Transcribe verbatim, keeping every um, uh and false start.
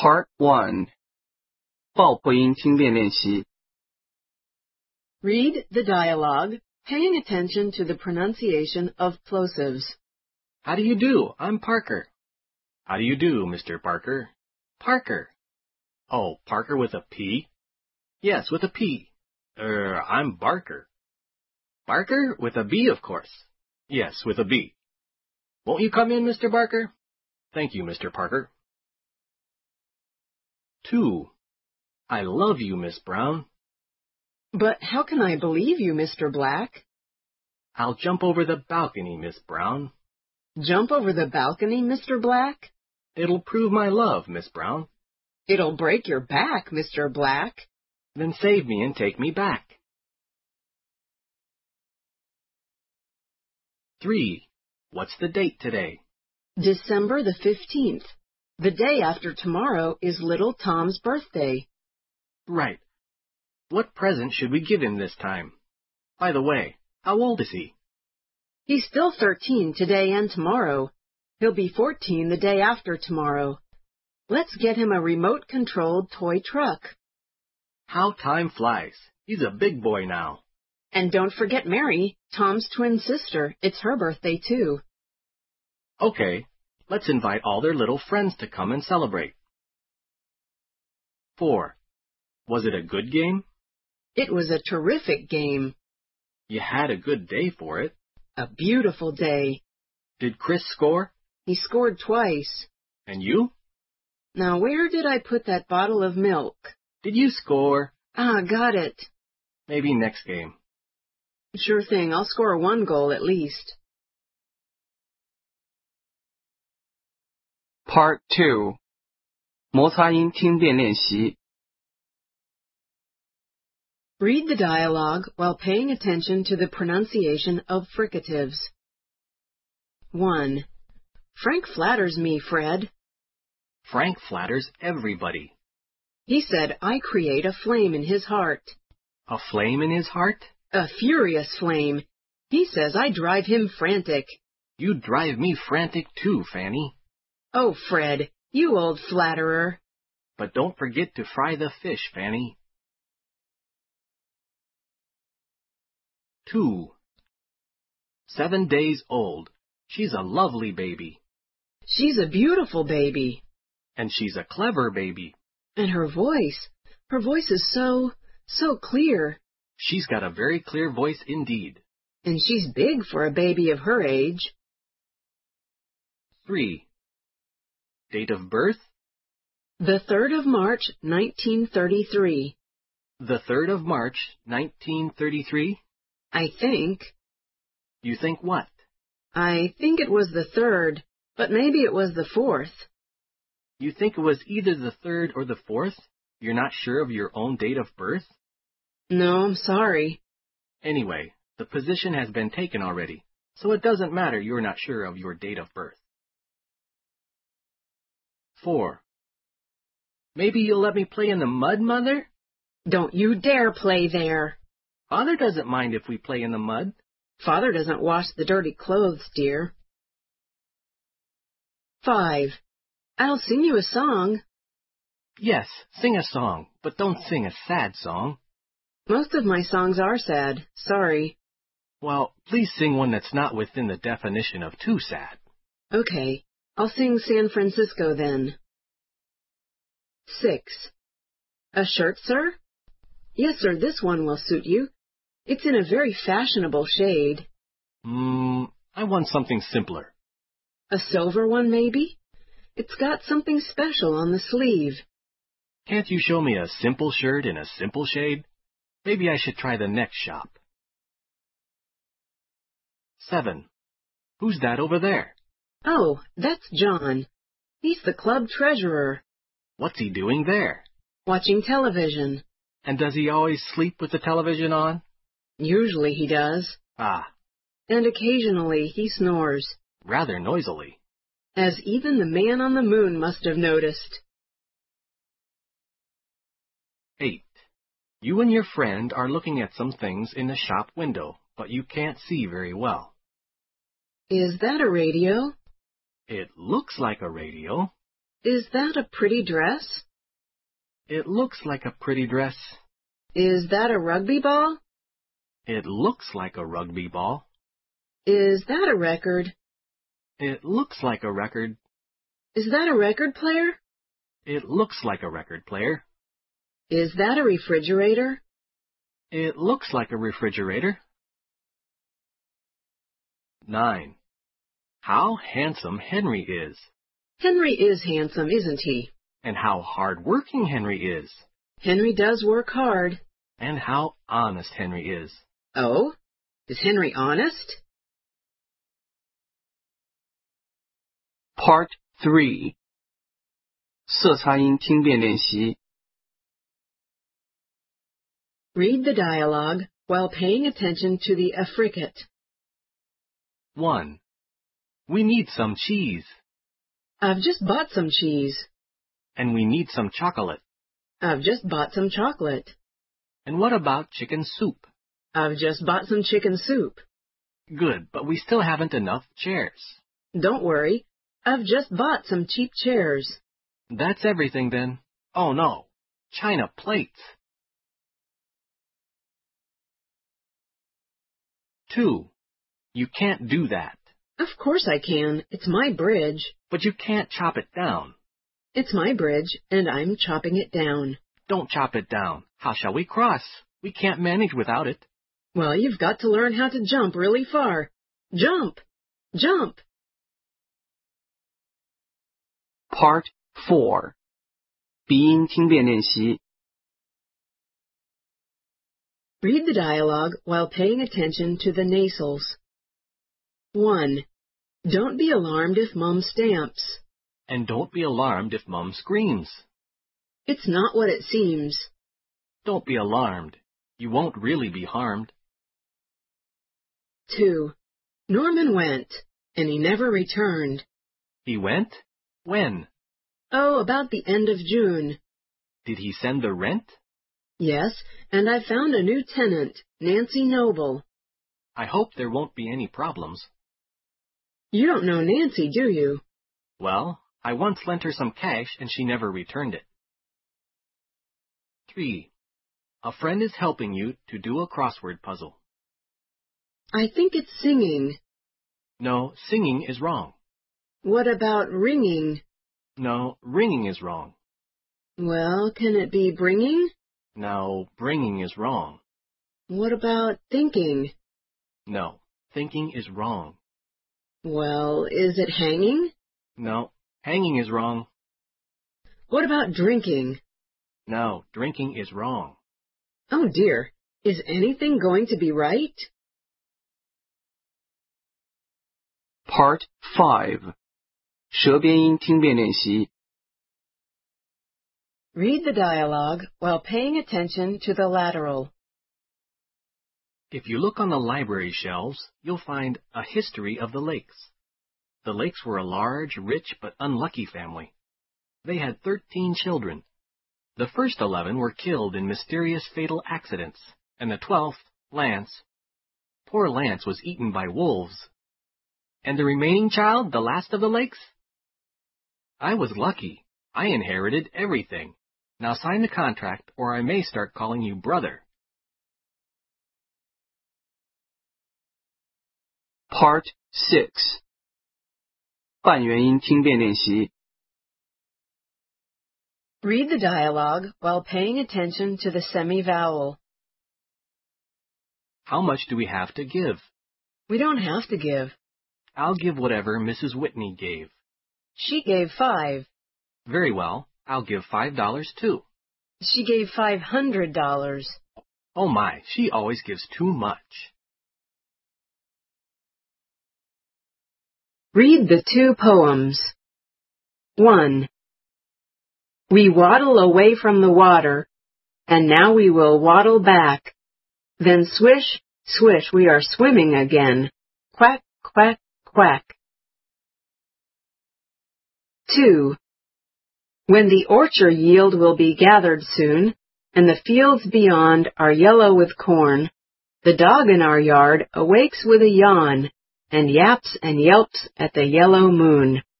Part one 爆破音听辨练习 Read the dialogue, paying attention to the pronunciation of plosives. How do you do? I'm Parker. How do you do, Mister Parker? Parker. Oh, Parker with a P? Yes, with a P. Er, I'm Barker. Barker with a B, of course. Yes, with a B. Won't you come in, Mister Barker? Thank you, Mister Parker. Two. I love you, Miss Brown. But how can I believe you, Mister Black? I'll jump over the balcony, Miss Brown. Jump over the balcony, Mister Black? It'll prove my love, Miss Brown. It'll break your back, Mister Black. Then save me and take me back. Three. What's the date today? December the fifteenth. The day after tomorrow is little Tom's birthday. Right. What present should we give him this time? By the way, how old is he? He's still thirteen today and tomorrow. He'll be fourteen the day after tomorrow. Let's get him a remote-controlled toy truck. How time flies. He's a big boy now. And don't forget Mary, Tom's twin sister. It's her birthday, too. Okay, let's invite all their little friends to come and celebrate. Four. Was it a good game? It was a terrific game. You had a good day for it. A beautiful day. Did Chris score? He scored twice. And you? Now, where did I put that bottle of milk? Did you score? Ah, got it. Maybe next game. Sure thing. I'll score one goal at least. Part two 摩擦音听辨练习 Read the dialogue while paying attention to the pronunciation of fricatives. One. Frank flatters me, Fred. Frank flatters everybody. He said I create a flame in his heart. A flame in his heart? A furious flame. He says I drive him frantic. You drive me frantic too, Fanny. Oh, Fred, you old flatterer. But don't forget to fry the fish, Fanny. Two. Seven days old. She's a lovely baby. She's a beautiful baby. And she's a clever baby. And her voice, her voice is so, so clear. She's got a very clear voice indeed. And she's big for a baby of her age. Three. Date of birth? The third of March, nineteen thirty-three. The third of March, nineteen thirty-three? I think. You think what? I think it was the third, but maybe it was the fourth. You think it was either the third or the fourth? You're not sure of your own date of birth? No, I'm sorry. Anyway, the position has been taken already, so it doesn't matter you're not sure of your date of birth. Four. Maybe you'll let me play in the mud, Mother? Don't you dare play there. Father doesn't mind if we play in the mud. Father doesn't wash the dirty clothes, dear. Five. I'll sing you a song. Yes, sing a song, but don't sing a sad song. Most of my songs are sad. Sorry. Well, please sing one that's not within the definition of too sad. Okay. I'll sing San Francisco then. Six. A shirt, sir? Yes, sir, this one will suit you. It's in a very fashionable shade. Hmm, I want something simpler. A silver one, maybe? It's got something special on the sleeve. Can't you show me a simple shirt in a simple shade? Maybe I should try the next shop. Seven. Who's that over there? Oh, that's John. He's the club treasurer. What's he doing there? Watching television. And does he always sleep with the television on? Usually he does. Ah. And occasionally he snores. Rather noisily. As even the man on the moon must have noticed. Eight. You and your friend are looking at some things in the shop window, but you can't see very well. Is that a radio? It looks like a radio. Is that a pretty dress? It looks like a pretty dress. Is that a rugby ball? It looks like a rugby ball. Is that a record? It looks like a record. Is that a record player? It looks like a record player. Is that a refrigerator? It looks like a refrigerator. Nine. How handsome Henry is. Henry is handsome, isn't he? And how hard-working Henry is. Henry does work hard. And how honest Henry is. Oh? Is Henry honest? Part three. 色擦音听辨练习 Read the dialogue while paying attention to the affricate. One. We need some cheese. I've just bought some cheese. And we need some chocolate. I've just bought some chocolate. And what about chicken soup? I've just bought some chicken soup. Good, but we still haven't enough chairs. Don't worry. I've just bought some cheap chairs. That's everything then. Oh no, china plates. Two. You can't do that. Of course I can. It's my bridge. But you can't chop it down. It's my bridge, and I'm chopping it down. Don't chop it down. How shall we cross? We can't manage without it. Well, you've got to learn how to jump really far. Jump! Jump! Part four. 鼻音听辨练习 Read the dialogue while paying attention to the nasals. One. Don't be alarmed if Mum stamps. And don't be alarmed if Mum screams. It's not what it seems. Don't be alarmed. You won't really be harmed. Two. Norman went, and he never returned. He went? When? Oh, about the end of June. Did he send the rent? Yes, and I found a new tenant, Nancy Noble. I hope there won't be any problems. You don't know Nancy, do you? Well, I once lent her some cash and she never returned it. Three. A friend is helping you to do a crossword puzzle. I think it's singing. No, singing is wrong. What about ringing? No, ringing is wrong. Well, can it be bringing? No, bringing is wrong. What about thinking? No, thinking is wrong. Well, is it hanging? No, hanging is wrong. What about drinking? No, drinking is wrong. Oh dear, is anything going to be right? Part five. 舌边音听辨练习 Read the dialogue while paying attention to the lateral. If you look on the library shelves, you'll find a history of the Lakes. The Lakes were a large, rich, but unlucky family. They had thirteen children. The first eleven were killed in mysterious fatal accidents, and the twelfth, Lance, poor Lance was eaten by wolves. And the remaining child, the last of the Lakes? I was lucky. I inherited everything. Now sign the contract, or I may start calling you brother. Part six. 半元音听辨练习 Read the dialogue while paying attention to the semi-vowel. How much do we have to give? We don't have to give. I'll give whatever Missus Whitney gave. She gave five. Very well. I'll give five dollars too. She gave five hundred dollars. Oh my, she always gives too much. Read the two poems. One. We waddle away from the water, and now we will waddle back. Then swish, swish, we are swimming again. Quack, quack, quack. Two. When the orchard yield will be gathered soon, and the fields beyond are yellow with corn, the dog in our yard awakes with a yawn, and yaps and yelps at the yellow moon.